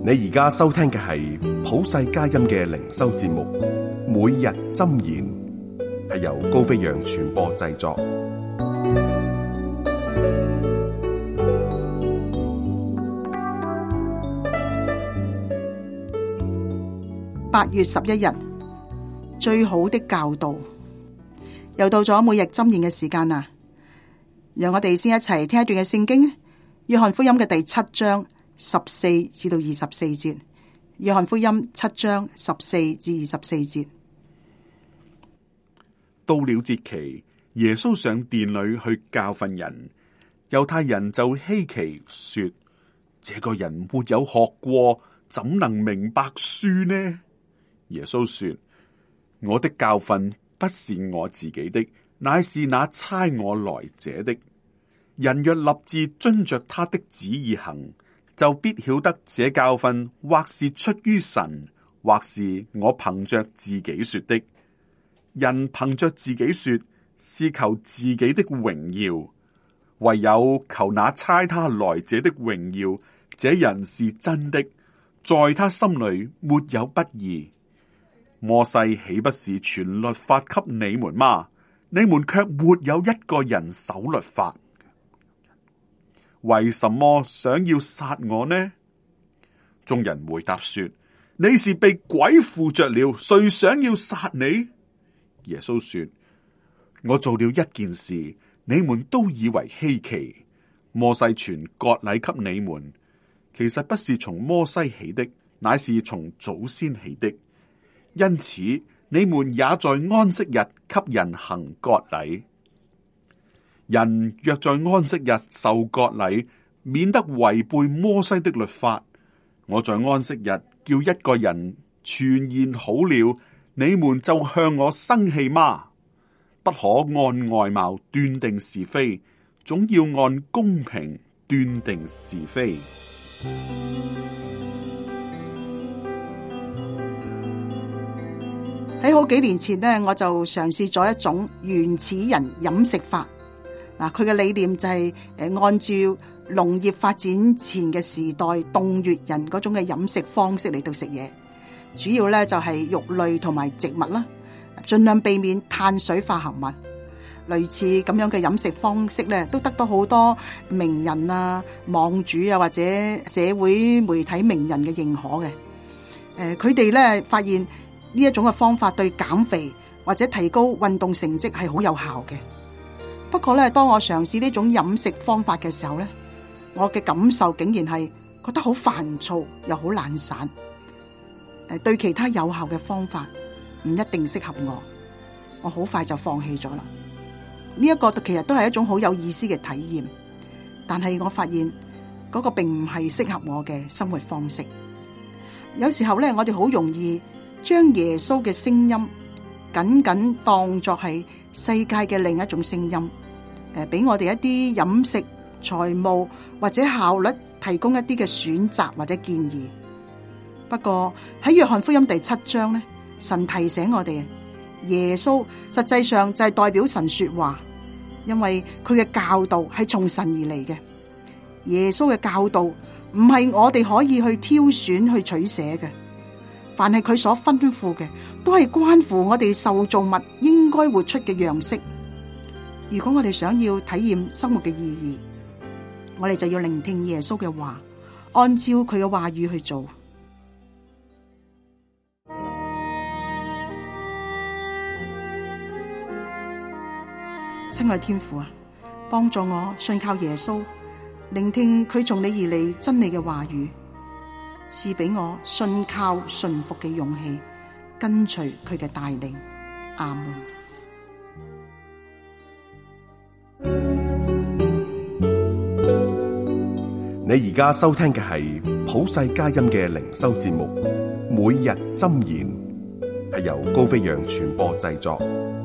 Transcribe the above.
你而家收聽嘅係普世佳音嘅靈修節目，每日箴言，係由高飛揚傳播製作。 8月11日，最好的教導，又到咗每日箴言嘅時間啦。讓我哋先一齊聽一段嘅聖經，約翰福音嘅第7章14至到24節。約翰福音7章14至24節。 到了節期，耶穌上殿裏去教訓人，猶太人就希奇說：這個人沒有學過，怎能明白書呢？耶穌說：我的教訓不是我自己的，乃是那差我來者的。人若立志遵着他的旨意行，就必曉得這教訓或是出於神，或是我憑着自己說的。人憑着自己說，是求自己的榮耀，唯有求那差他來者的榮耀。這人是真的，在他心裏沒有不義。摩西豈不是傳律法給你們嗎？你們卻沒有一個人守律法。為什麼想要殺我呢？眾人回答說：你是被鬼附着了，誰想要殺你？耶穌說：我做了一件事，你們都以為稀奇。摩西傳割禮給你們，其實不是從摩西起的，乃是從祖先起的。因此，你們也在安息日給人行割禮。人若在安息日受割禮，免得違背摩西的律法。我在安息日叫一個人全然好了，你們就向我生氣嗎？不可按外貌斷定是非，總要按公平斷定是非。 喺好幾年前呢，我就嘗試咗一種原始人飲食法。嗱，佢嘅理念就係按照農業發展前嘅時代洞穴人嗰種嘅飲食方式嚟到食嘢，主要咧就係肉類同埋植物啦，盡量避免碳水化合物。類似咁樣嘅飲食方式咧，都得到好多名人啊、網主啊或者社會媒體名人嘅認可嘅。佢哋咧發現呢一種嘅方法對減肥或者提高運動成績係好有效嘅。不過咧，當我嘗試呢種飲食方法嘅時候咧，我嘅感受竟然係覺得好煩躁又好懶散。對其他有效嘅方法唔一定適合我，我好快就放棄咗啦。呢一個其實都係一種好有意思嘅體驗，但係我發現嗰個並唔係適合我嘅生活方式。有時候咧，我哋好容易將耶穌嘅聲音僅僅當作係世界嘅另一種聲音，俾我哋一啲飲食、財務或者效率提供一啲嘅選擇或者建議。不過喺約翰福音第7章咧，神提醒我哋，耶穌實際上就係代表神說話，因為佢嘅教導係從神而嚟嘅。耶穌嘅教導唔係我哋可以去挑選去取捨嘅。凡係佢所吩咐嘅，都係關乎我哋受造物應該活出嘅樣式。如果我哋想要體驗生活嘅意義，我哋就要聆聽耶穌嘅話，按照佢嘅話語去做。親愛天父啊，幫助我信靠耶穌，聆聽佢從你而嚟真理嘅話語，賜俾我信靠順服嘅勇氣，跟隨佢嘅帶領。阿門。 你而家收聽嘅係普世佳音嘅靈修節目，每日箴言，係由高飛揚傳播製作。